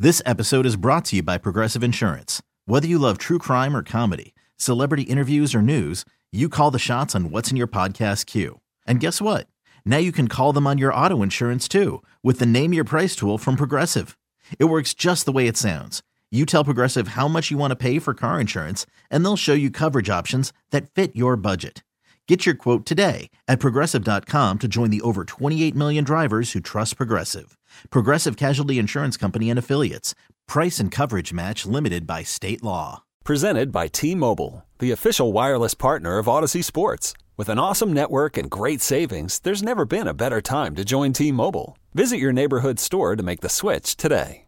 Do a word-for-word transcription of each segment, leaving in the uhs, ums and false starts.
This episode is brought to you by Progressive Insurance. Whether you love true crime or comedy, celebrity interviews or news, you call the shots on what's in your podcast queue. And guess what? Now you can call them on your auto insurance too with the Name Your Price tool from Progressive. It works just the way it sounds. You tell Progressive how much you want to pay for car insurance, and they'll show you coverage options that fit your budget. Get your quote today at Progressive dot com to join the over twenty-eight million drivers who trust Progressive. Progressive Casualty Insurance Company and Affiliates. Price and coverage match limited by state law. Presented by T-Mobile, the official wireless partner of Odyssey Sports. With an awesome network and great savings, there's never been a better time to join T-Mobile. Visit your neighborhood store to make the switch today.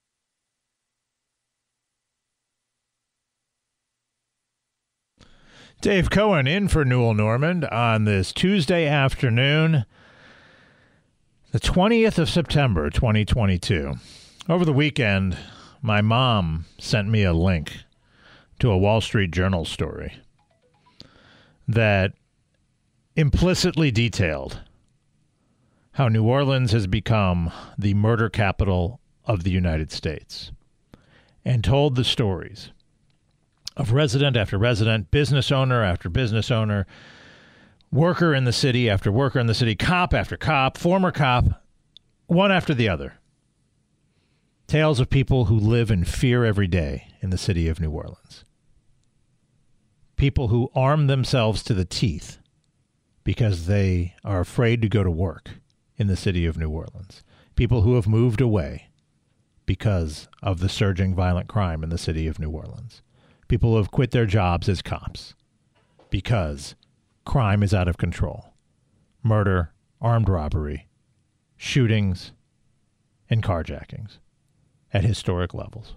Dave Cohen in for Newell Normand on this Tuesday afternoon, the twentieth of September, twenty twenty-two. Over the weekend, my mom sent me a link to a Wall Street Journal story that implicitly detailed how New Orleans has become the murder capital of the United States and told the stories of resident after resident, business owner after business owner, worker in the city after worker in the city, cop after cop, former cop, one after the other. Tales of people who live in fear every day in the city of New Orleans. People who arm themselves to the teeth because they are afraid to go to work in the city of New Orleans. People who have moved away because of the surging violent crime in the city of New Orleans. People who have quit their jobs as cops because crime is out of control. Murder, armed robbery, shootings, and carjackings at historic levels.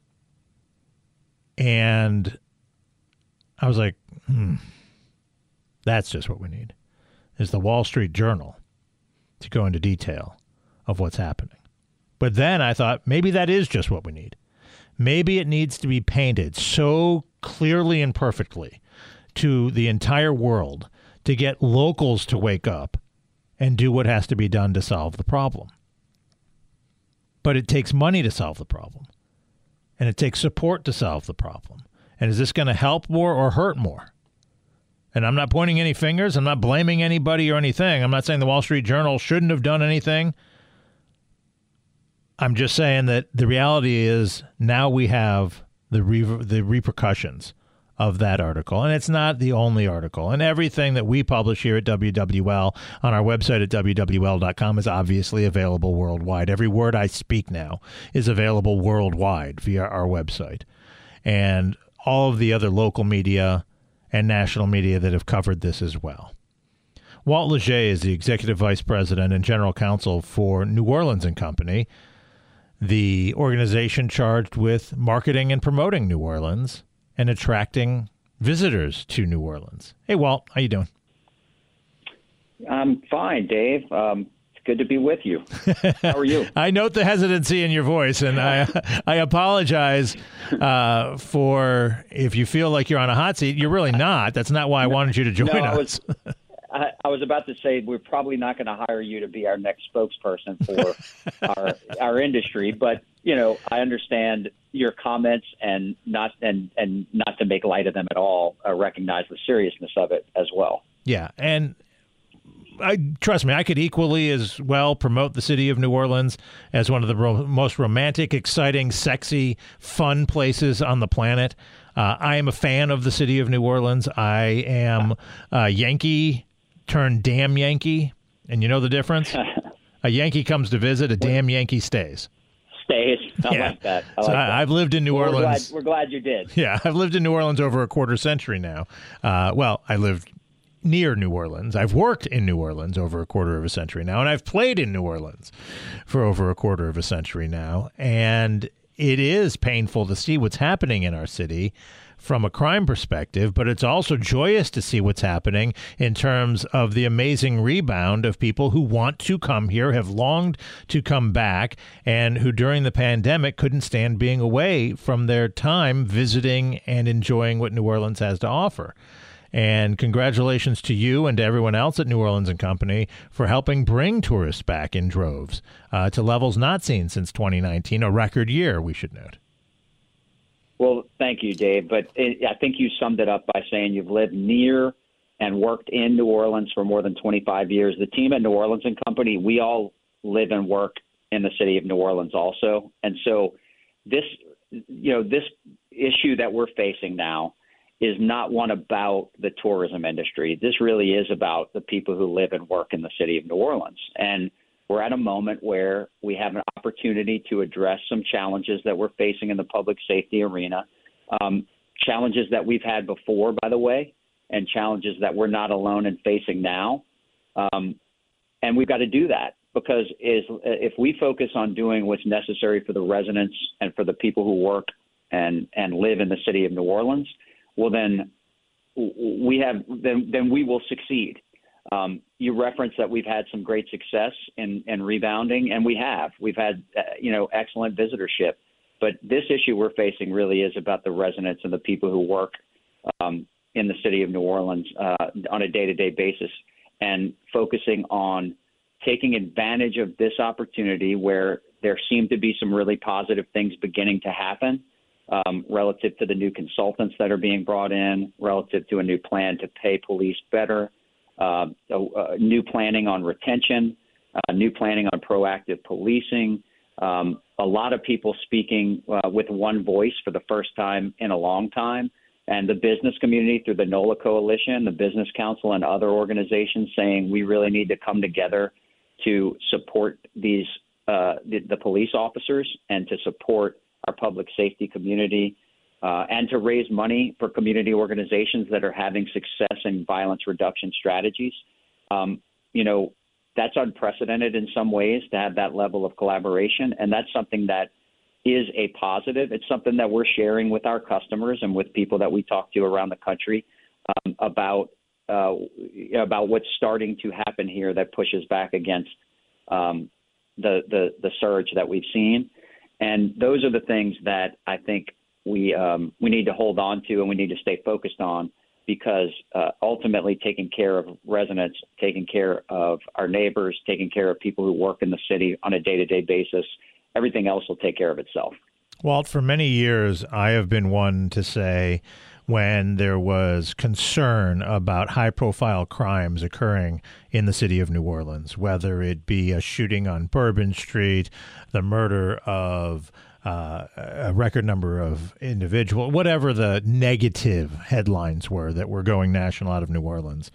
And I was like, hmm, that's just what we need, is the Wall Street Journal to go into detail of what's happening. But then I thought, maybe that is just what we need. Maybe it needs to be painted so clearly and perfectly to the entire world to get locals to wake up and do what has to be done to solve the problem. But it takes money to solve the problem. And it takes support to solve the problem. And is this going to help more or hurt more? And I'm not pointing any fingers. I'm not blaming anybody or anything. I'm not saying the Wall Street Journal shouldn't have done anything. I'm just saying that the reality is now we have the re- the repercussions of that article. And it's not the only article. And everything that we publish here at W W L on our website at W W L dot com is obviously available worldwide. Every word I speak now is available worldwide via our website. And all of the other local media and national media that have covered this as well. Walt Leger is the executive vice president and general counsel for New Orleans and Company, the organization charged with marketing and promoting New Orleans and attracting visitors to New Orleans. Hey, Walt, how you doing? I'm fine, Dave. Um, it's good to be with you. How are you? I note the hesitancy in your voice, and I I apologize uh, for if you feel like you're on a hot seat. You're really not. That's not why I wanted you to join no, us. I was, I, I was about to say we're probably not going to hire you to be our next spokesperson for our our industry, but you know I understand your comments and not and and not to make light of them at all. Uh, recognize the seriousness of it as well. Yeah, and I trust me, I could equally as well promote the city of New Orleans as one of the ro- most romantic, exciting, sexy, fun places on the planet. Uh, I am a fan of the city of New Orleans. I am a Yankee turned damn Yankee, and you know the difference? A Yankee comes to visit, a damn Yankee stays. Stays. I yeah. like that. I so like I, that. I've lived in New well, Orleans. We're glad, we're glad you did. Yeah, I've lived in New Orleans over a quarter century now. Uh, well, I lived near New Orleans. I've worked in New Orleans over a quarter of a century now, and I've played in New Orleans for over a quarter of a century now. And it is painful to see what's happening in our city from a crime perspective, but it's also joyous to see what's happening in terms of the amazing rebound of people who want to come here, have longed to come back, and who during the pandemic couldn't stand being away from their time visiting and enjoying what New Orleans has to offer. And congratulations to you and to everyone else at New Orleans and Company for helping bring tourists back in droves uh, to levels not seen since twenty nineteen, a record year, we should note. Well, thank you, Dave. But it, I think you summed it up by saying you've lived near and worked in New Orleans for more than twenty-five years. The team at New Orleans and Company, we all live and work in the city of New Orleans also. And so this, you know, this issue that we're facing now is not one about the tourism industry. This really is about the people who live and work in the city of New Orleans. And we're at a moment where we have an opportunity to address some challenges that we're facing in the public safety arena, um, challenges that we've had before, by the way, and challenges that we're not alone in facing now. Um, and we've got to do that because is, if we focus on doing what's necessary for the residents and for the people who work and, and live in the city of New Orleans, well, then we have then, then we will succeed. Um, you referenced that we've had some great success in, in rebounding, and we have. We've had, uh, you know, excellent visitorship. But this issue we're facing really is about the residents and the people who work um, in the city of New Orleans uh, on a day-to-day basis, and focusing on taking advantage of this opportunity where there seem to be some really positive things beginning to happen um, relative to the new consultants that are being brought in, relative to a new plan to pay police better, Uh, uh, new planning on retention, uh, new planning on proactive policing, um, a lot of people speaking uh, with one voice for the first time in a long time, and the business community through the NOLA Coalition, the Business Council, and other organizations saying we really need to come together to support these uh, the, the police officers and to support our public safety community. Uh, and to raise money for community organizations that are having success in violence reduction strategies. Um, you know, that's unprecedented in some ways to have that level of collaboration, and that's something that is a positive. It's something that we're sharing with our customers and with people that we talk to around the country um, about uh, about what's starting to happen here that pushes back against um, the, the the surge that we've seen. And those are the things that I think we um, we need to hold on to and we need to stay focused on, because uh, ultimately taking care of residents, taking care of our neighbors, taking care of people who work in the city on a day-to-day basis, everything else will take care of itself. Walt, for many years, I have been one to say when there was concern about high-profile crimes occurring in the city of New Orleans, whether it be a shooting on Bourbon Street, the murder of Uh, a record number of individuals, whatever the negative headlines were that were going national out of New Orleans.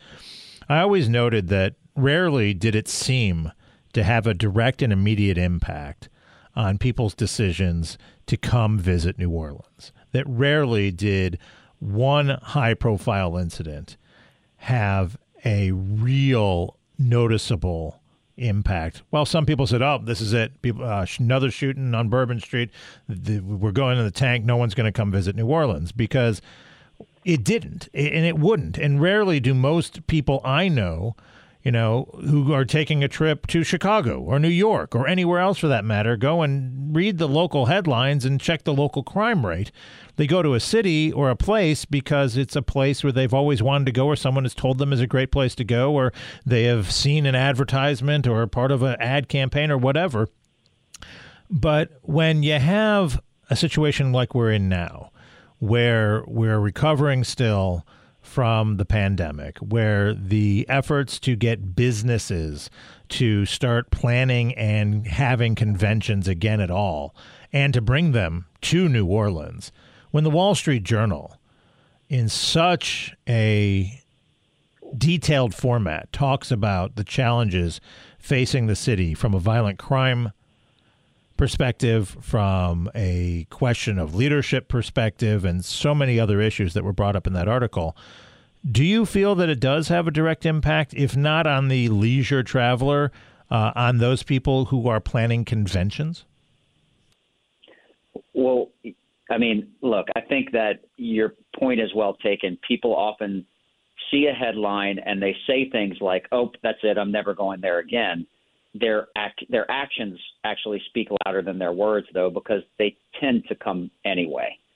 I always noted that rarely did it seem to have a direct and immediate impact on people's decisions to come visit New Orleans. That rarely did one high-profile incident have a real noticeable impact. Well, some people said, oh, this is it. People, uh, another shooting on Bourbon Street. The, we're going in the tank. No one's going to come visit New Orleans, because it didn't, and it wouldn't. And rarely do most people I know, you know, who are taking a trip to Chicago or New York or anywhere else for that matter, go and read the local headlines and check the local crime rate. They go to a city or a place because it's a place where they've always wanted to go, or someone has told them is a great place to go, or they have seen an advertisement or part of an ad campaign or whatever. But when you have a situation like we're in now, where we're recovering still from the pandemic, where the efforts to get businesses to start planning and having conventions again at all, and to bring them to New Orleans, when the Wall Street Journal, in such a detailed format, talks about the challenges facing the city from a violent crime perspective, from a question of leadership perspective, and so many other issues that were brought up in that article, do you feel that it does have a direct impact, if not on the leisure traveler, uh, on those people who are planning conventions? Well, I mean, look, I think that your point is well taken. People often see a headline and they say things like, oh, that's it, I'm never going there again. Their act, their actions actually speak louder than their words, though, because they tend to come anyway.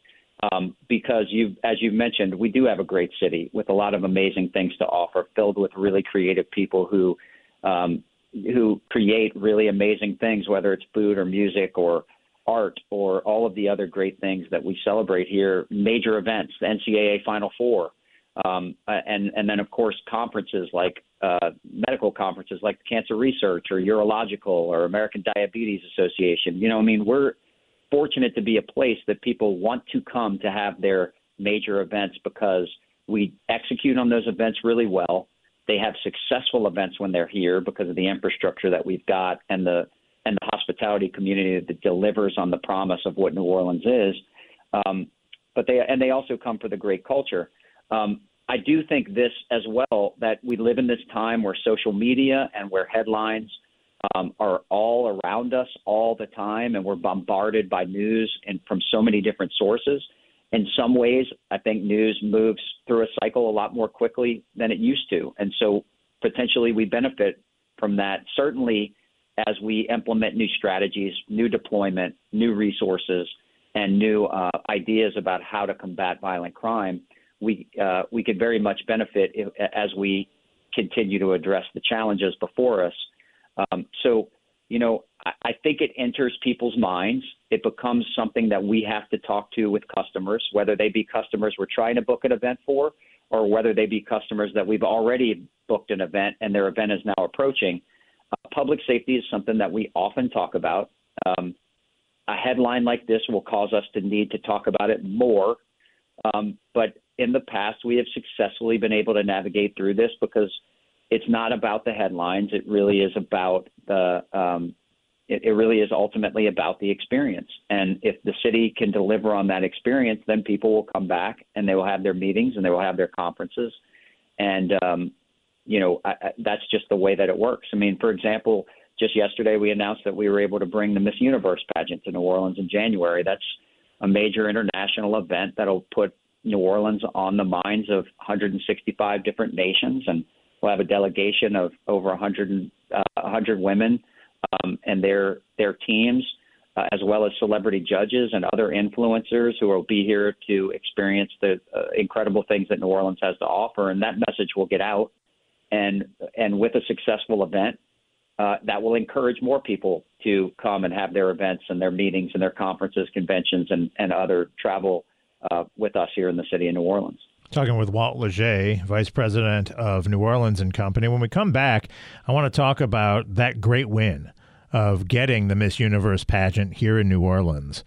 um, because you, as you mentioned, we do have a great city with a lot of amazing things to offer, filled with really creative people who um, who create really amazing things, whether it's food or music or art or all of the other great things that we celebrate here, major events, the N C double A Final Four, um, and, and then, of course, conferences like uh, medical conferences like Cancer Research or Urological or American Diabetes Association. You know, I mean, we're fortunate to be a place that people want to come to have their major events because we execute on those events really well. They have successful events when they're here because of the infrastructure that we've got and the and the hospitality community that delivers on the promise of what New Orleans is. Um, but they and they also come for the great culture. Um, I do think this as well, that we live in this time where social media and where headlines um, are all around us all the time, and we're bombarded by news and from so many different sources. In some ways, I think news moves through a cycle a lot more quickly than it used to. And so potentially we benefit from that, certainly as we implement new strategies, new deployment, new resources, and new uh, ideas about how to combat violent crime. We uh, we could very much benefit if, as we continue to address the challenges before us. Um, so, you know, I, I think it enters people's minds. It becomes something that we have to talk to with customers, whether they be customers we're trying to book an event for, or whether they be customers that we've already booked an event and their event is now approaching. Uh, public safety is something that we often talk about. Um, a headline like this will cause us to need to talk about it more. Um, but in the past, we have successfully been able to navigate through this because it's not about the headlines. It really is about the um, it, it really is ultimately about the experience. And if the city can deliver on that experience, then people will come back and they will have their meetings and they will have their conferences. And, um, you know, I, I, that's just the way that it works. I mean, for example, just yesterday we announced that we were able to bring the Miss Universe pageant to New Orleans in January. That's a major international event that'll put New Orleans on the minds of one hundred sixty-five different nations, and we'll have a delegation of over one hundred, uh, one hundred women um, and their their teams, uh, as well as celebrity judges and other influencers who will be here to experience the uh, incredible things that New Orleans has to offer. And that message will get out. And and with a successful event, uh, that will encourage more people to come and have their events and their meetings and their conferences, conventions, and, and other travel uh, with us here in the city of New Orleans. Talking with Walt Leger, Vice President of New Orleans and Company. When we come back, I want to talk about that great win of getting the Miss Universe pageant here in New Orleans.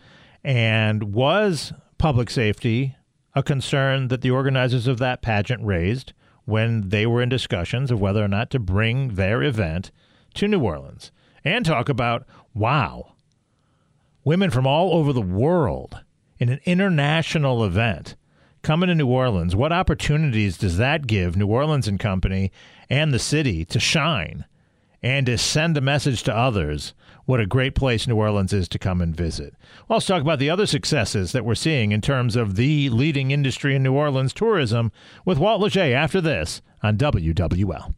And was public safety a concern that the organizers of that pageant raised when they were in discussions of whether or not to bring their event to New Orleans? And talk about, wow, women from all over the world in an international event coming to New Orleans. What opportunities does that give New Orleans and Company and the city to shine and to send a message to others what a great place New Orleans is to come and visit? Well, let's talk about the other successes that we're seeing in terms of the leading industry in New Orleans, tourism, with Walt Leger after this on W W L.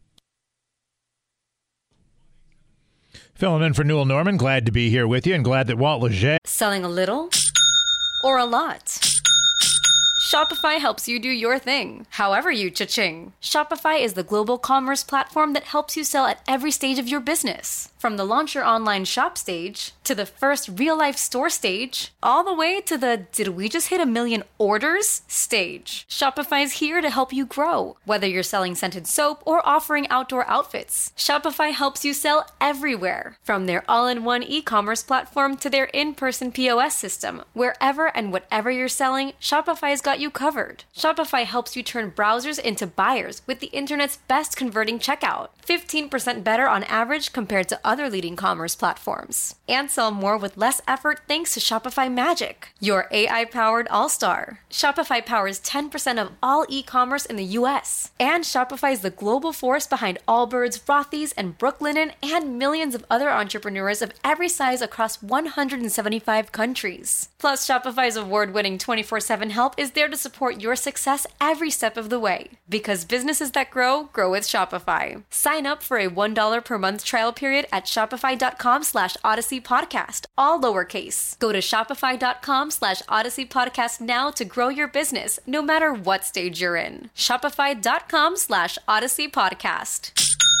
Filling in for Newell Norman. Glad to be here with you and glad that Walt Leger... Selling a little or a lot? Shopify helps you do your thing, however you cha-ching. Shopify is the global commerce platform that helps you sell at every stage of your business. From the launch your online shop stage, to the first real-life store stage, all the way to the did we just hit a million orders stage. Shopify is here to help you grow. Whether you're selling scented soap or offering outdoor outfits, Shopify helps you sell everywhere. From their all-in-one e-commerce platform to their in-person P O S system, wherever and whatever you're selling, Shopify's got you covered. Shopify helps you turn browsers into buyers with the internet's best converting checkout. fifteen percent better on average compared to other leading commerce platforms. And sell more with less effort thanks to Shopify Magic, your A I-powered all-star. Shopify powers ten percent of all e-commerce in the U S. And Shopify is the global force behind Allbirds, Rothy's, and Brooklinen, and millions of other entrepreneurs of every size across one hundred seventy-five countries. Plus, Shopify's award-winning twenty-four seven help is there to support your success every step of the way. Because businesses that grow, grow with Shopify. Sign up for a one dollar per month trial period at shopify.com slash Odyssey Podcast, all lowercase. Go to shopify.com slash Odyssey Podcast now to grow your business, no matter what stage you're in. Shopify.com slash Odyssey Podcast.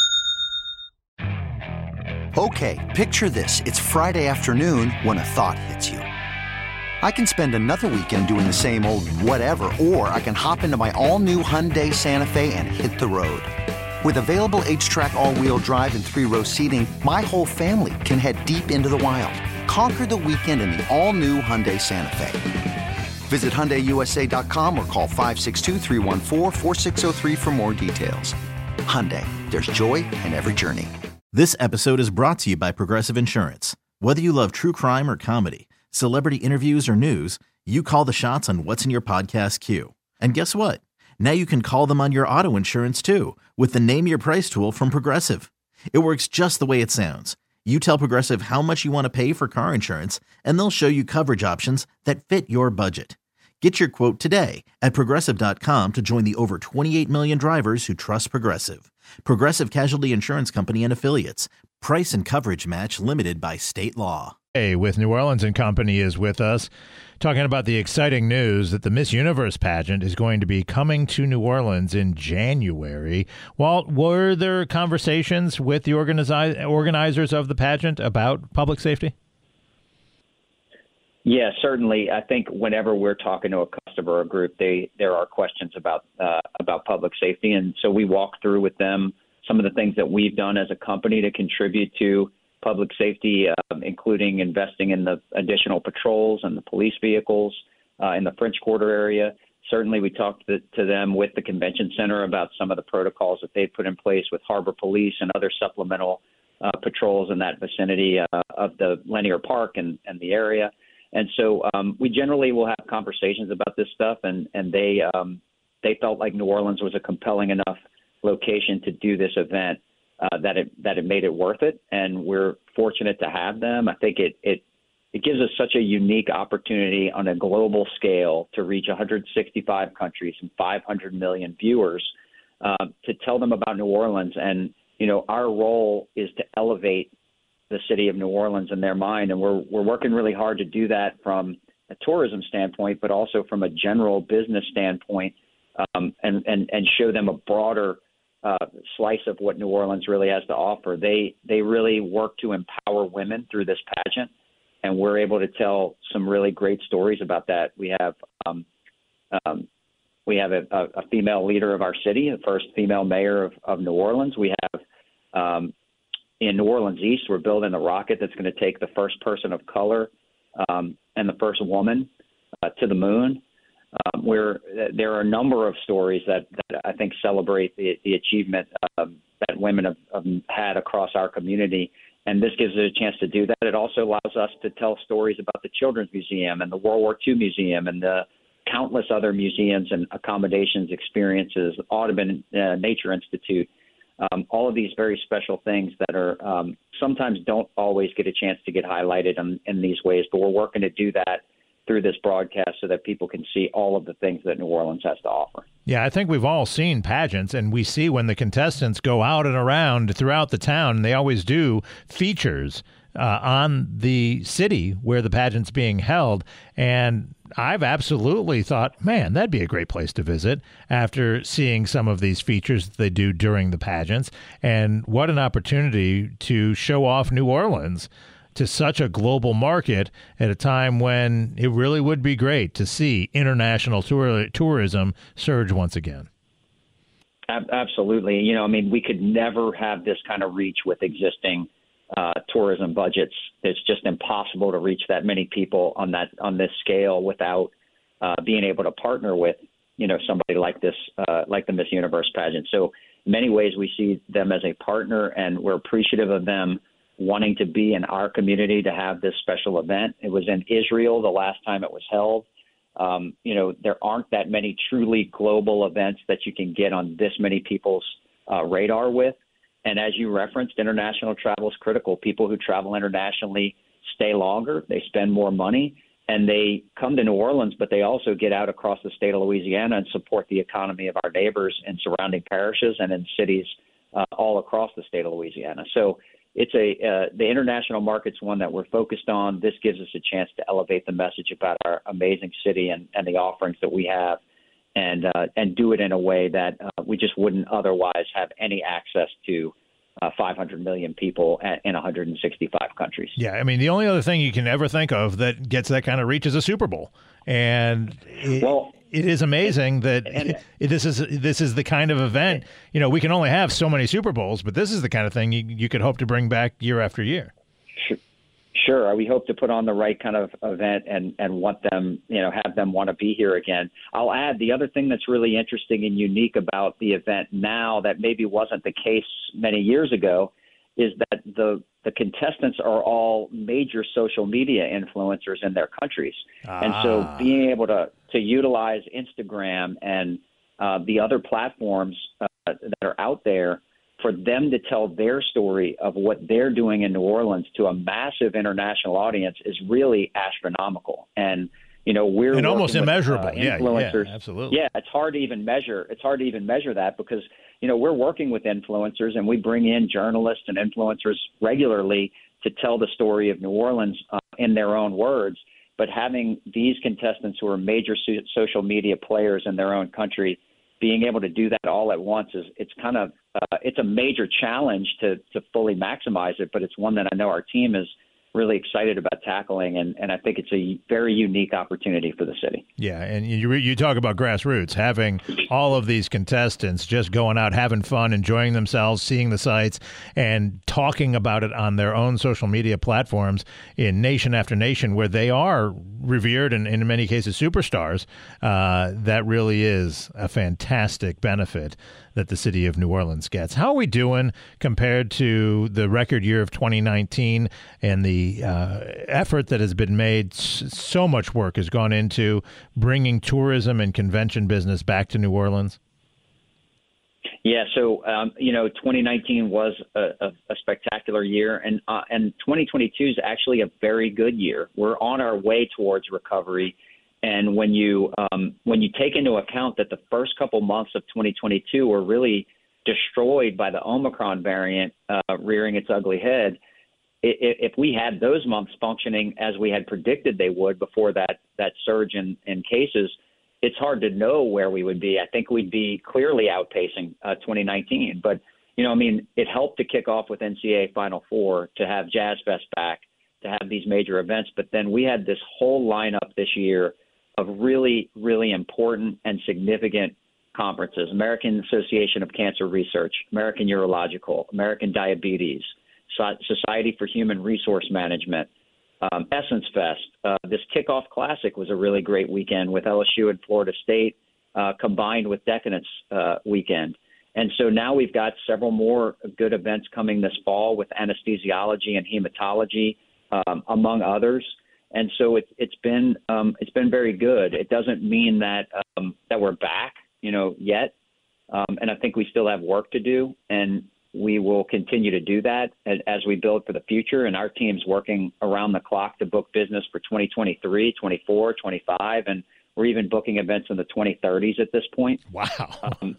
Okay, picture this. It's Friday afternoon when a thought hits you. I can spend another weekend doing the same old whatever, or I can hop into my all-new Hyundai Santa Fe and hit the road. With available H-Track all-wheel drive and three-row seating, my whole family can head deep into the wild. Conquer the weekend in the all-new Hyundai Santa Fe. Visit Hyundai U S A dot com or call five six two, three one four, four six zero three for more details. Hyundai, there's joy in every journey. This episode is brought to you by Progressive Insurance. Whether you love true crime or comedy, celebrity interviews or news, you call the shots on what's in your podcast queue. And guess what? Now you can call them on your auto insurance too with the Name Your Price tool from Progressive. It works just the way it sounds. You tell Progressive how much you want to pay for car insurance, and they'll show you coverage options that fit your budget. Get your quote today at Progressive dot com to join the over twenty-eight million drivers who trust Progressive. Progressive Casualty Insurance Company and Affiliates. Price and coverage match limited by state law. Hey, with New Orleans and Company is with us, talking about the exciting news that the Miss Universe pageant is going to be coming to New Orleans in January. Walt, were there conversations with the organizi- organizers of the pageant about public safety? Yeah, certainly. I think whenever we're talking to a customer or a group, they there are questions about uh, about public safety, and so we walk through with them some of the things that we've done as a company to contribute to public safety, um, including investing in the additional patrols and the police vehicles uh, in the French Quarter area. Certainly, we talked to, to them with the convention center about some of the protocols that they've put in place with Harbor Police and other supplemental uh, patrols in that vicinity uh, of the Lanier Park and, and the area. And so um, we generally will have conversations about this stuff, and, and they um, they felt like New Orleans was a compelling enough location to do this event uh, that it that it made it worth it. And we're fortunate to have them. I think it it it gives us such a unique opportunity on a global scale to reach one hundred sixty-five countries and five hundred million viewers uh, to tell them about New Orleans. And, you know, our role is to elevate the city of New Orleans in their mind. And we're we're working really hard to do that from a tourism standpoint, but also from a general business standpoint, um, and, and, and show them a broader uh, slice of what New Orleans really has to offer. They they really work to empower women through this pageant, and we're able to tell some really great stories about that. We have um, um, we have a, a female leader of our city, the first female mayor of, of New Orleans. We have um, in New Orleans East, we're building a rocket that's going to take the first person of color um, and the first woman uh, to the moon. Um, where there are a number of stories that, that I think celebrate the, the achievement um, that women have, have had across our community. And this gives it a chance to do that. It also allows us to tell stories about the Children's Museum and the World War Two Museum and the countless other museums and accommodations, experiences, Audubon uh, Nature Institute. Um, all of these very special things that are um, sometimes don't always get a chance to get highlighted in, in these ways, but we're working to do that through this broadcast so that people can see all of the things that New Orleans has to offer. Yeah, I think we've all seen pageants, and we see when the contestants go out and around throughout the town, and they always do features uh, on the city where the pageant's being held. And I've absolutely thought, man, that'd be a great place to visit after seeing some of these features that they do during the pageants. And what an opportunity to show off New Orleans to such a global market at a time when it really would be great to see international tour- tourism surge once again. Absolutely. You know, I mean, we could never have this kind of reach with existing uh, tourism budgets. It's just impossible to reach that many people on that on this scale without uh, being able to partner with, you know, somebody like this, uh, like the Miss Universe pageant. So in many ways, we see them as a partner, and we're appreciative of them wanting to be in our community to have this special event. It was in Israel the last time it was held. Um, you know, there aren't that many truly global events that you can get on this many people's uh, radar with. And as you referenced, international travel is critical. People who travel internationally stay longer, they spend more money, and they come to New Orleans, but they also get out across the state of Louisiana and support the economy of our neighbors in surrounding parishes and in cities uh, all across the state of Louisiana. So it's a uh, the international market's one that we're focused on. This gives us a chance to elevate the message about our amazing city and, and the offerings that we have, and uh, and do it in a way that uh, we just wouldn't otherwise have any access to. Uh, five hundred million people at, in one hundred sixty-five countries. Yeah, I mean, the only other thing you can ever think of that gets that kind of reach is a Super Bowl, and it, well, it is amazing that and, it, it, this is this is the kind of event. You know, we can only have so many Super Bowls, but this is the kind of thing you, you could hope to bring back year after year. Sure. Sure. We hope to put on the right kind of event and, and want them, you know, have them want to be here again. I'll add the other thing that's really interesting and unique about the event now that maybe wasn't the case many years ago is that the the contestants are all major social media influencers in their countries. Ah. And so being able to, to utilize Instagram and uh, the other platforms uh, that are out there for them to tell their story of what they're doing in New Orleans to a massive international audience is really astronomical. And, you know, we're and almost with, immeasurable. Uh, influencers. Yeah, yeah, absolutely. Yeah, it's hard to even measure. It's hard to even measure that because, you know, we're working with influencers and we bring in journalists and influencers regularly to tell the story of New Orleans uh, in their own words. But having these contestants who are major so- social media players in their own country being able to do that all at once is it's kind of uh, it's a major challenge to to fully maximize it, but it's one that I know our team is really excited about tackling, and, and I think it's a very unique opportunity for the city. Yeah, and you you talk about grassroots, having all of these contestants just going out, having fun, enjoying themselves, seeing the sights, and talking about it on their own social media platforms in nation after nation where they are revered and, in many cases, superstars. Uh, that really is a fantastic benefit that the city of New Orleans gets. How are we doing compared to the record year of twenty nineteen and the uh, effort that has been made? So much work has gone into bringing tourism and convention business back to New Orleans. Yeah, so um, you know, twenty nineteen was a, a, a spectacular year, and uh, and twenty twenty-two is actually a very good year. We're on our way towards recovery. And when you um, when you take into account that the first couple months of twenty twenty-two were really destroyed by the Omicron variant uh, rearing its ugly head, if we had those months functioning as we had predicted they would before that that surge in, in cases, it's hard to know where we would be. I think we'd be clearly outpacing uh, twenty nineteen. But, you know, I mean, it helped to kick off with N C A A Final Four, to have Jazz Fest back, to have these major events. But then we had this whole lineup this year of really, really important and significant conferences: American Association of Cancer Research, American Urological, American Diabetes, Society for Human Resource Management, um, Essence Fest. Uh, this Kickoff Classic was a really great weekend with L S U and Florida State uh, combined with Decadence uh, weekend. And so now we've got several more good events coming this fall with anesthesiology and hematology, um, among others. And so it's it's been um, it's been very good. It doesn't mean that um, that we're back, you know, yet. Um, and I think we still have work to do, and we will continue to do that as, as we build for the future. And our team's working around the clock to book business for twenty twenty-three, twenty-four, twenty-five, and we're even booking events in the twenty thirties at this point. Wow. Um,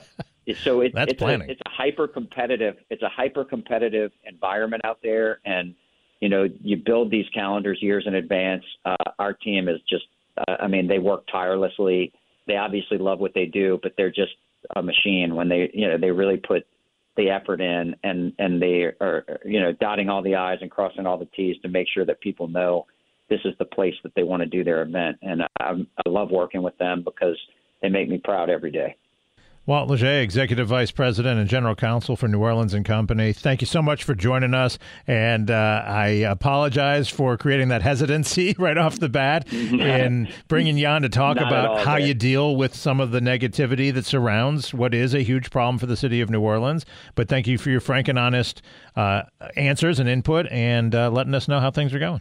so it, That's it's planning. a, it's a hyper competitive it's a hyper competitive environment out there, and you know, you build these calendars years in advance. Uh, our team is just, uh, I mean, they work tirelessly. They obviously love what they do, but they're just a machine when they, you know, they really put the effort in, and, and they are, you know, dotting all the I's and crossing all the T's to make sure that people know this is the place that they want to do their event. And I, I love working with them because they make me proud every day. Walt Leger, Executive Vice President and General Counsel for New Orleans and Company, thank you so much for joining us. And uh, I apologize for creating that hesitancy right off the bat in bringing you on to talk Not about all, how man. you deal with some of the negativity that surrounds what is a huge problem for the city of New Orleans. But thank you for your frank and honest uh, answers and input, and uh, letting us know how things are going.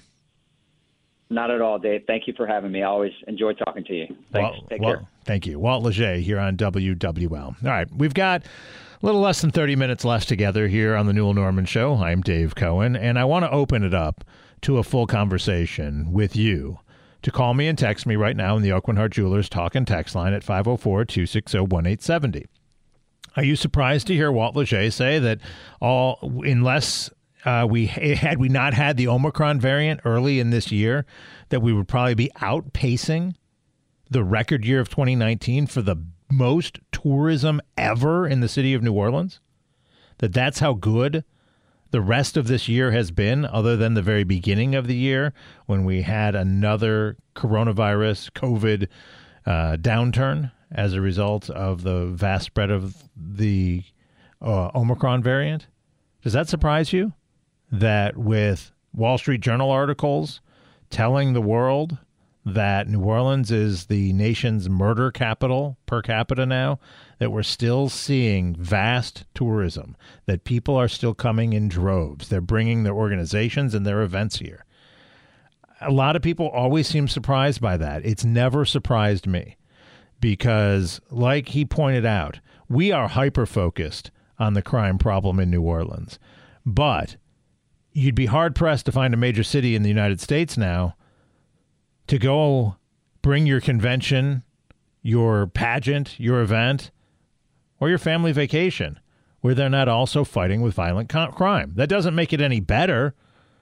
Not at all, Dave. Thank you for having me. I always enjoy talking to you. Thanks. Walt, Take Walt, care. Thank you. Walt Leger here on W W L. All right, we've got a little less than thirty minutes left together here on the Newell Norman Show. I'm Dave Cohen, and I want to open it up to a full conversation with you to call me and text me right now in the Aucoin Hart Jewelers talk and text line at five oh four, two six zero, one eight seven zero. Are you surprised to hear Walt Leger say that all unless uh, we had we not had the Omicron variant early in this year, that we would probably be outpacing the record year of twenty nineteen for the most tourism ever in the city of New Orleans? That that's how good the rest of this year has been, other than the very beginning of the year when we had another coronavirus, COVID uh, downturn as a result of the vast spread of the uh, Omicron variant. Does that surprise you? That with Wall Street Journal articles telling the world that New Orleans is the nation's murder capital per capita now, that we're still seeing vast tourism, that people are still coming in droves. They're bringing their organizations and their events here. A lot of people always seem surprised by that. It's never surprised me because, like he pointed out, we are hyper-focused on the crime problem in New Orleans. But you'd be hard-pressed to find a major city in the United States now to go bring your convention, your pageant, your event, or your family vacation where they're not also fighting with violent co- crime. That doesn't make it any better,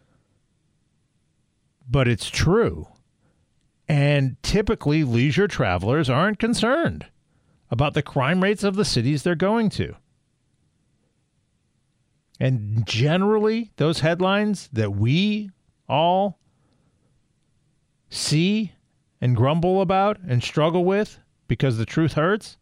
but it's true. And typically, leisure travelers aren't concerned about the crime rates of the cities they're going to. And generally, those headlines that we all see and grumble about and struggle with because the truth hurts,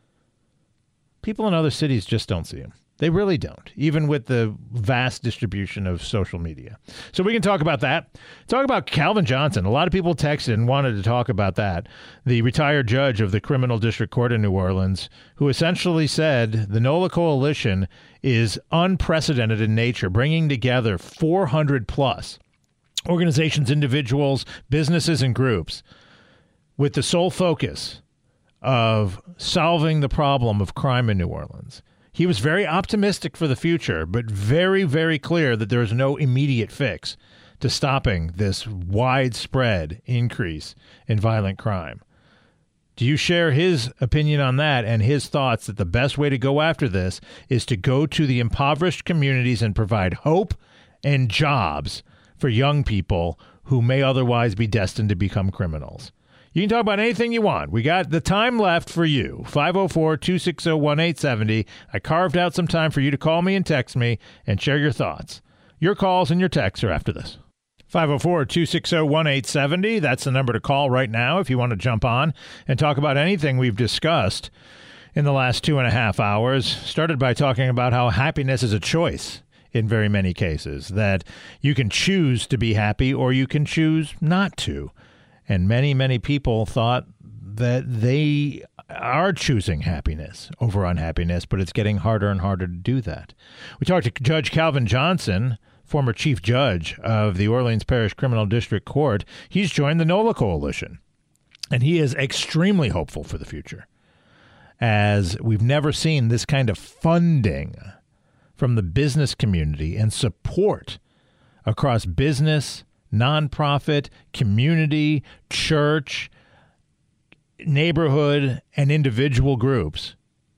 people in other cities just don't see them. They really don't, even with the vast distribution of social media. So we can talk about that. Talk about Calvin Johnson. A lot of people texted and wanted to talk about that. The retired judge of the Criminal District Court in New Orleans, who essentially said the NOLA Coalition is unprecedented in nature, bringing together four hundred plus organizations, individuals, businesses, and groups with the sole focus of solving the problem of crime in New Orleans. He was very optimistic for the future, but very, very clear that there is no immediate fix to stopping this widespread increase in violent crime. Do you share his opinion on that and his thoughts that the best way to go after this is to go to the impoverished communities and provide hope and jobs for young people who may otherwise be destined to become criminals? You can talk about anything you want. We got the time left for you. five oh four, two six zero, one eight seven zero. I carved out some time for you to call me and text me and share your thoughts. Your calls and your texts are after this. five oh four, two six zero, one eight seven zero. That's the number to call right now if you want to jump on and talk about anything we've discussed in the last two and a half hours. Started by talking about how happiness is a choice in very many cases, that you can choose to be happy or you can choose not to. And many, many people thought that they are choosing happiness over unhappiness, but it's getting harder and harder to do that. We talked to Judge Calvin Johnson, former chief judge of the Orleans Parish Criminal District Court. He's joined the NOLA Coalition, and he is extremely hopeful for the future, as we've never seen this kind of funding from the business community and support across business, nonprofit, community, church, neighborhood, and individual groups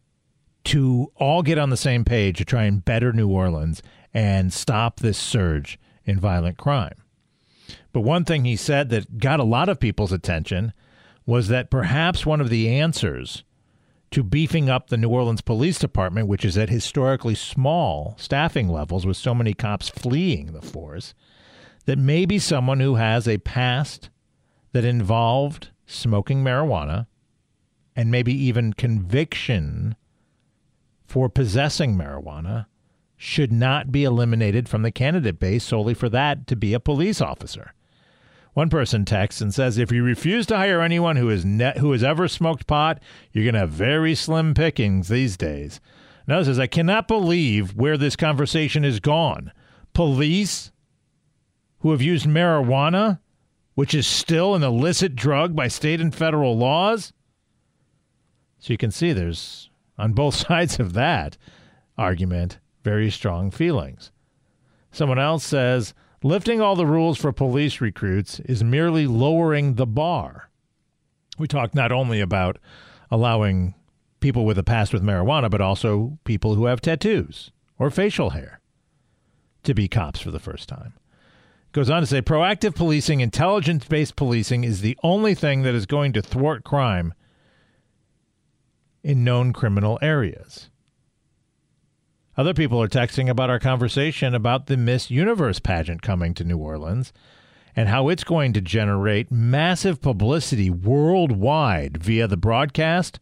to all get on the same page to try and better New Orleans and stop this surge in violent crime. But one thing he said that got a lot of people's attention was that perhaps one of the answers to beefing up the New Orleans Police Department, which is at historically small staffing levels with so many cops fleeing the force, that maybe someone who has a past that involved smoking marijuana and maybe even conviction for possessing marijuana should not be eliminated from the candidate base solely for that to be a police officer. One person texts and says, if you refuse to hire anyone who is ne- who has ever smoked pot, you're going to have very slim pickings these days. Another says, I cannot believe where this conversation has gone. Police who have used marijuana, which is still an illicit drug by state and federal laws. So you can see there's, on both sides of that argument, very strong feelings. Someone else says, Lifting all the rules for police recruits is merely lowering the bar. We talk not only about allowing people with a past with marijuana, but also people who have tattoos or facial hair to be cops for the first time. Goes on to say, proactive policing, intelligence-based policing is the only thing that is going to thwart crime in known criminal areas. Other people are texting about our conversation about the Miss Universe pageant coming to New Orleans and how it's going to generate massive publicity worldwide via the broadcast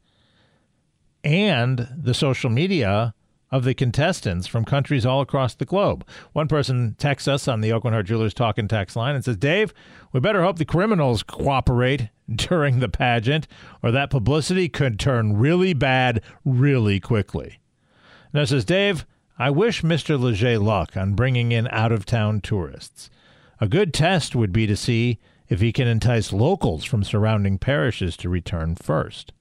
and the social media of the contestants from countries all across the globe. One person texts us on the Aucoin Hart Jewelers Talk and Text line and says, Dave, we better hope the criminals cooperate during the pageant or that publicity could turn really bad really quickly. Now it says, Dave, I wish Mister Leger luck on bringing in out-of-town tourists. A good test would be to see if he can entice locals from surrounding parishes to return first.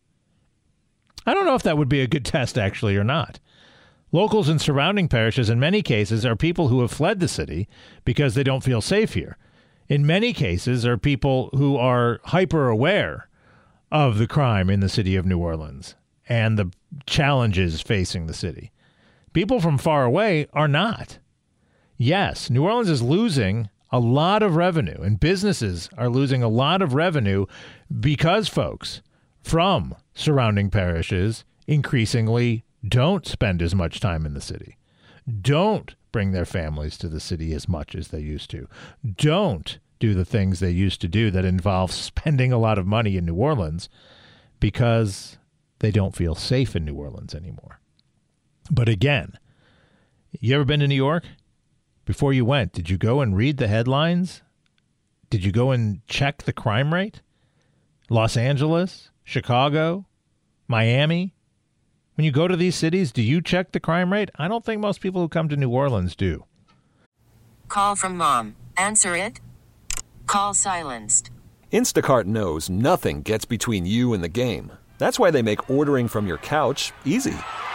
I don't know if that would be a good test, actually, or not. Locals in surrounding parishes, in many cases, are people who have fled the city because they don't feel safe here. In many cases, are people who are hyper-aware of the crime in the city of New Orleans and the challenges facing the city. People from far away are not. Yes, New Orleans is losing a lot of revenue, and businesses are losing a lot of revenue because folks from surrounding parishes increasingly don't spend as much time in the city, don't bring their families to the city as much as they used to, don't do the things they used to do that involve spending a lot of money in New Orleans because they don't feel safe in New Orleans anymore. But again, you ever been to New York? Before you went, did you go and read the headlines? Did you go and check the crime rate? Los Angeles, Chicago, Miami? When you go to these cities, do you check the crime rate? I don't think most people who come to New Orleans do. Call from mom. Answer it. Call silenced. Instacart knows nothing gets between you and the game. That's why they make ordering from your couch easy.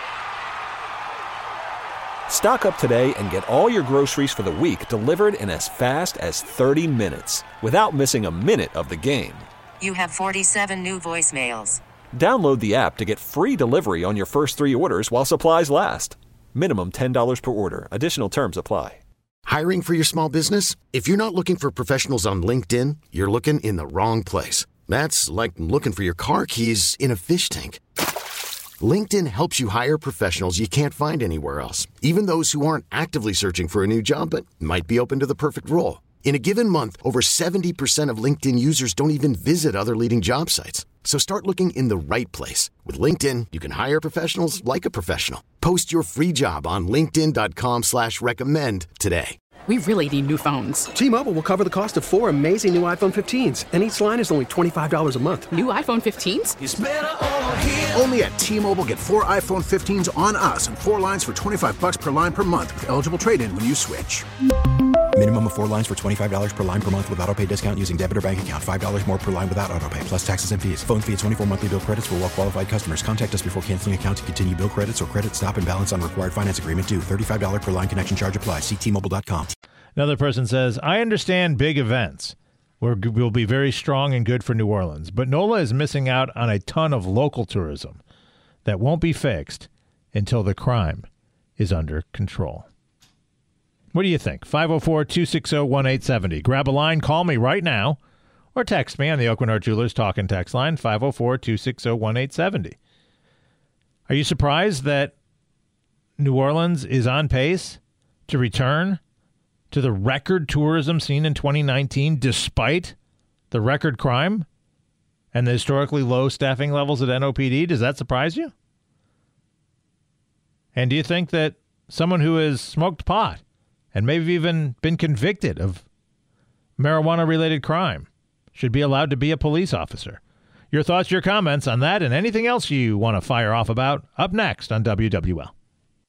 Stock up today and get all your groceries for the week delivered in as fast as thirty minutes without missing a minute of the game. You have forty-seven new voicemails. Download the app to get free delivery on your first three orders while supplies last. Minimum ten dollars per order. Additional terms apply. Hiring for your small business? If you're not looking for professionals on LinkedIn, you're looking in the wrong place. That's like looking for your car keys in a fish tank. LinkedIn helps you hire professionals you can't find anywhere else, even those who aren't actively searching for a new job but might be open to the perfect role. In a given month, over seventy percent of LinkedIn users don't even visit other leading job sites. So start looking in the right place. With LinkedIn, you can hire professionals like a professional. Post your free job on linkedin dot com slash recommend today. We really need new phones. T-Mobile will cover the cost of four amazing new iPhone fifteens, and each line is only twenty-five dollars a month. New iPhone fifteens? It's better over here. Only at T-Mobile, get four iPhone fifteens on us and four lines for twenty-five dollars per line per month with eligible trade-in when you switch. Minimum of four lines for twenty-five dollars per line per month with autopay discount using debit or bank account. five dollars more per line without autopay, plus taxes and fees. Phone fee at twenty-four monthly bill credits for well-qualified customers. Contact us before canceling account to continue bill credits or credit stop and balance on required finance agreement due. thirty-five dollars per line connection charge applies. See T Mobile dot com. Another person says, I understand big events will be very strong and good for New Orleans, but NOLA is missing out on a ton of local tourism that won't be fixed until the crime is under control. What do you think? five oh four, two six oh, one eight seven oh. Grab a line, call me right now, or text me on the Aucoin Hart Jewelers Talk and Text line, five oh four, two six oh, one eight seven oh. Are you surprised that New Orleans is on pace to return to the record tourism seen in twenty nineteen despite the record crime and the historically low staffing levels at N O P D? Does that surprise you? And do you think that someone who has smoked pot and maybe even been convicted of marijuana-related crime should be allowed to be a police officer? Your thoughts, your comments on that and anything else you want to fire off about up next on W W L.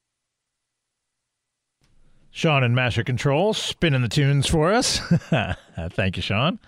Sean in Master Control spinning the tunes for us. Thank you, Sean.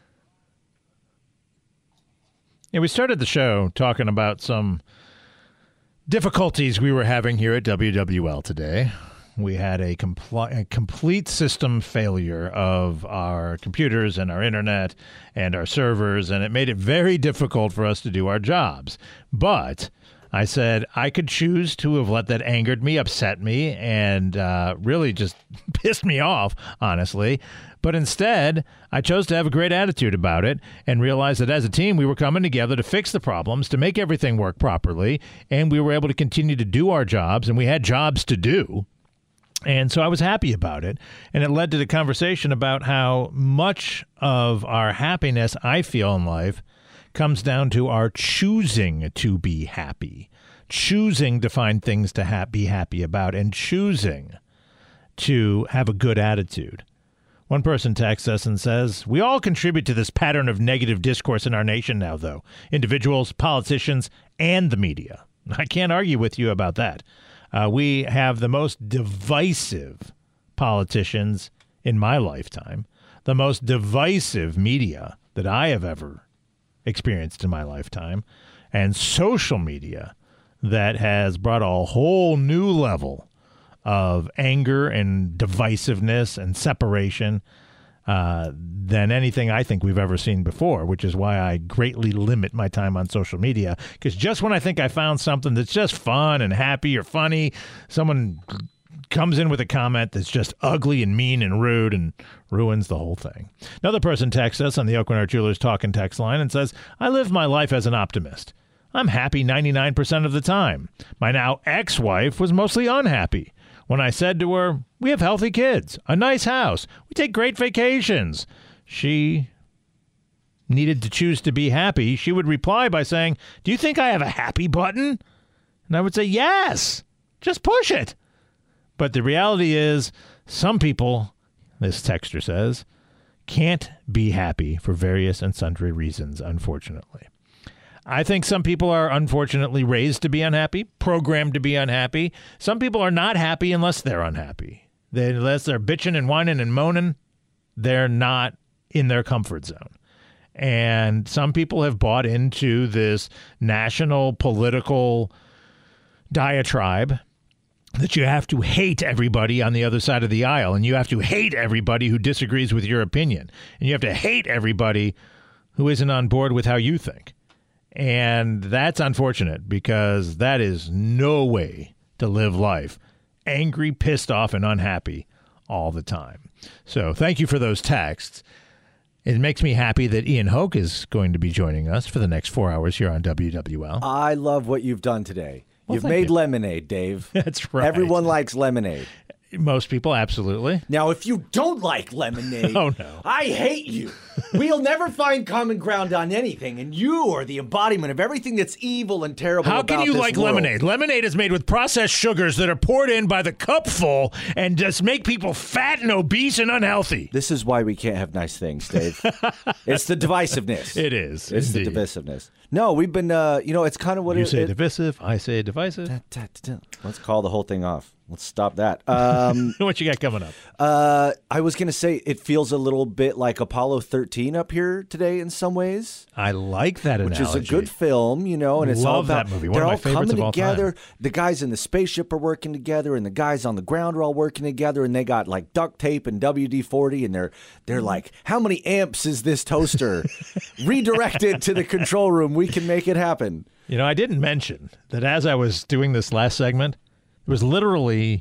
Yeah, we started the show talking about some difficulties we were having here at W W L today we had a, compl- a complete system failure of our computers and our internet and our servers, and it made it very difficult for us to do our jobs. But I said I could choose to have let that angered me, upset me, and uh, really just pissed me off, honestly. But instead, I chose to have a great attitude about it and realized that as a team, we were coming together to fix the problems, to make everything work properly, and we were able to continue to do our jobs, and we had jobs to do. And so I was happy about it, and it led to the conversation about how much of our happiness, I feel, in life comes down to our choosing to be happy, choosing to find things to ha- be happy about, and choosing to have a good attitude. One person texts us and says, we all contribute to this pattern of negative discourse in our nation now, though. Individuals, politicians, and the media. I can't argue with you about that. Uh, we have the most divisive politicians in my lifetime, the most divisive media that I have ever experienced in my lifetime, and social media that has brought a whole new level of anger and divisiveness and separation uh, than anything I think we've ever seen before, which is why I greatly limit my time on social media. Because just when I think I found something that's just fun and happy or funny, someone comes in with a comment that's just ugly and mean and rude and ruins the whole thing. Another person texts us on the Oakland Art Jewelers Talk and Text line and says, I live my life as an optimist. I'm happy ninety-nine percent of the time. My now ex-wife was mostly unhappy when I said to her, we have healthy kids, a nice house, we take great vacations. She needed to choose to be happy. She would reply by saying, do you think I have a happy button? And I would say, yes, just push it. But the reality is, some people, this texter says, can't be happy for various and sundry reasons, unfortunately. I think some people are unfortunately raised to be unhappy, programmed to be unhappy. Some people are not happy unless they're unhappy. They, unless they're bitching and whining and moaning, they're not in their comfort zone. And some people have bought into this national political diatribe that you have to hate everybody on the other side of the aisle, and you have to hate everybody who disagrees with your opinion, and you have to hate everybody who isn't on board with how you think. And that's unfortunate, because that is no way to live life. Angry, pissed off, and unhappy all the time. So thank you for those texts. It makes me happy that Ian Hoke is going to be joining us for the next four hours here on W W L. I love what you've done today. Well, You've made you. lemonade, Dave. That's right. Everyone likes lemonade. Most people, absolutely. Now, if you don't like lemonade, oh, no. I hate you. We'll never find common ground on anything, and you are the embodiment of everything that's evil and terrible How about can you this like world. lemonade? Lemonade is made with processed sugars that are poured in by the cupful and just make people fat and obese and unhealthy. This is why we can't have nice things, Dave. It's the divisiveness. It is. It's indeed. the divisiveness. No, we've been, uh, you know, it's kind of what you it, say it, divisive, I say divisive. Da, da, da, da. Let's call the whole thing off. Let's stop that. Um, what you got coming up? Uh, I was going to say it feels a little bit like Apollo thirteen up here today in some ways. I like that which analogy. Which is a good film, you know, and it's Love all about that movie. One they're of my all favorites coming of all together. time. The guys in the spaceship are working together, and the guys on the ground are all working together, and they got like duct tape and W D forty, and they're they're like, how many amps is this toaster? Redirect it to the control room. We can make it happen. You know, I didn't mention that as I was doing this last segment, there was literally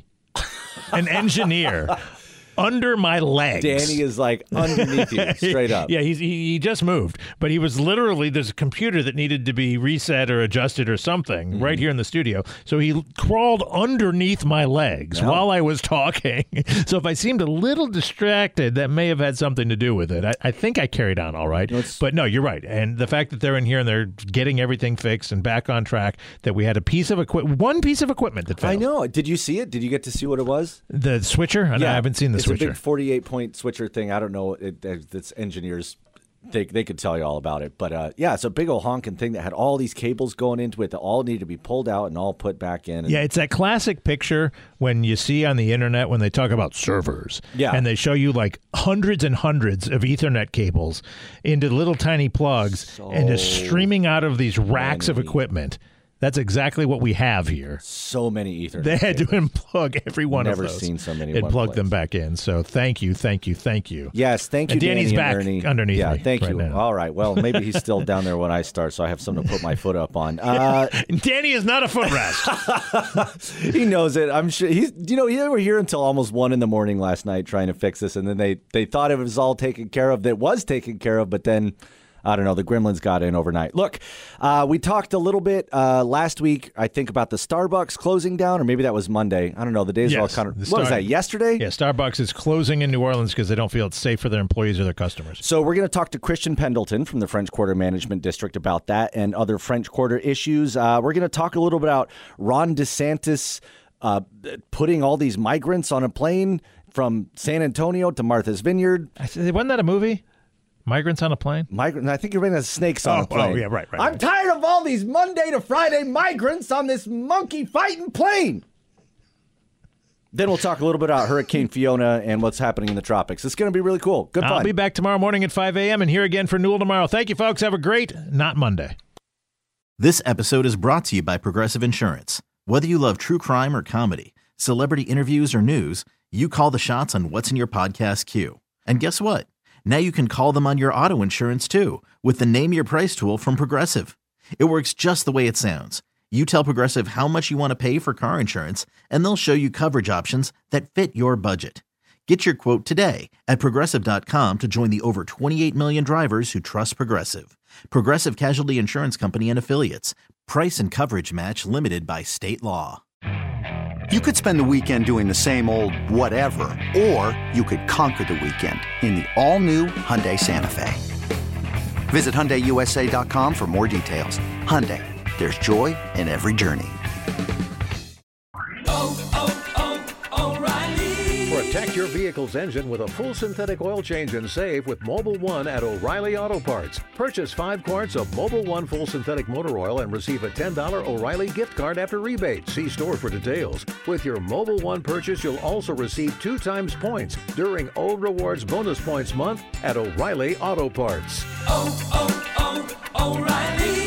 an engineer under my legs. Danny is like underneath you, straight up. Yeah, he's, he he just moved, but he was literally, there's a computer that needed to be reset or adjusted or something mm-hmm. right here in the studio. So he crawled underneath my legs yeah. while I was talking. So if I seemed a little distracted, that may have had something to do with it. I, I think I carried on all right. No, but no, you're right. And the fact that they're in here and they're getting everything fixed and back on track, that we had a piece of equipment, one piece of equipment that failed. I know. Did you see it? Did you get to see what it was? The switcher? And yeah. I haven't seen the it's switcher. It's a big forty-eight point switcher thing. I don't know. It, it's engineers. They they could tell you all about it. But uh, yeah, it's a big old honking thing that had all these cables going into it that all needed to be pulled out and all put back in. And yeah, it's that classic picture when you see on the internet when they talk about servers. Yeah. And they show you like hundreds and hundreds of Ethernet cables into little tiny plugs so and just streaming out of these racks many. of equipment. That's exactly what we have here. So many Ethernet. They had cables. to unplug every one Never of those. Never seen so many. And plug place. them back in. So thank you, thank you, thank you. Yes, thank you, and Danny's Danny back and Ernie. underneath yeah, me. thank right you. now. All right. Well, maybe he's still down there when I start, so I have something to put my foot up on. Uh, Danny is not a footrest. He knows it. I'm sure he's. You know, they were here until almost one in the morning last night trying to fix this, and then they they thought it was all taken care of. That was taken care of, but then. I don't know. The gremlins got in overnight. Look, uh, we talked a little bit uh, last week, I think, about the Starbucks closing down, or maybe that was Monday. I don't know. The days yes, are all kind of. Star- what was that, yesterday? Yeah, Starbucks is closing in New Orleans because they don't feel it's safe for their employees or their customers. So we're going to talk to Christian Pendleton from the French Quarter Management District about that and other French Quarter issues. Uh, we're going to talk a little bit about Ron DeSantis uh, putting all these migrants on a plane from San Antonio to Martha's Vineyard. I said, wasn't that a movie? Migrants on a plane? Migrant. I think you're bringing snakes on oh, a plane. Oh, yeah, right, right. I'm right. tired of all these Monday to Friday migrants on this monkey fighting plane. Then we'll talk a little bit about Hurricane Fiona and what's happening in the tropics. It's going to be really cool. Good fun. I'll be back tomorrow morning at five a.m. and here again for Newell tomorrow. Thank you, folks. Have a great, not Monday. This episode is brought to you by Progressive Insurance. Whether you love true crime or comedy, celebrity interviews or news, you call the shots on what's in your podcast queue. And guess what? Now you can call them on your auto insurance, too, with the Name Your Price tool from Progressive. It works just the way it sounds. You tell Progressive how much you want to pay for car insurance, and they'll show you coverage options that fit your budget. Get your quote today at Progressive dot com to join the over twenty-eight million drivers who trust Progressive. Progressive Casualty Insurance Company and Affiliates. Price and coverage match limited by state law. You could spend the weekend doing the same old whatever, or you could conquer the weekend in the all-new Hyundai Santa Fe. Visit Hyundai U S A dot com for more details. Hyundai, there's joy in every journey. Oh, oh, oh, O'Reilly! Protect your vehicle's engine with a full synthetic oil change and save with Mobil one at O'Reilly Auto Parts. Purchase five quarts of Mobil one full synthetic motor oil and receive a ten dollars O'Reilly gift card after rebate. See store for details. With your Mobil one purchase, you'll also receive two times points during O Rewards Bonus Points Month at O'Reilly Auto Parts. Oh, oh, oh, O'Reilly!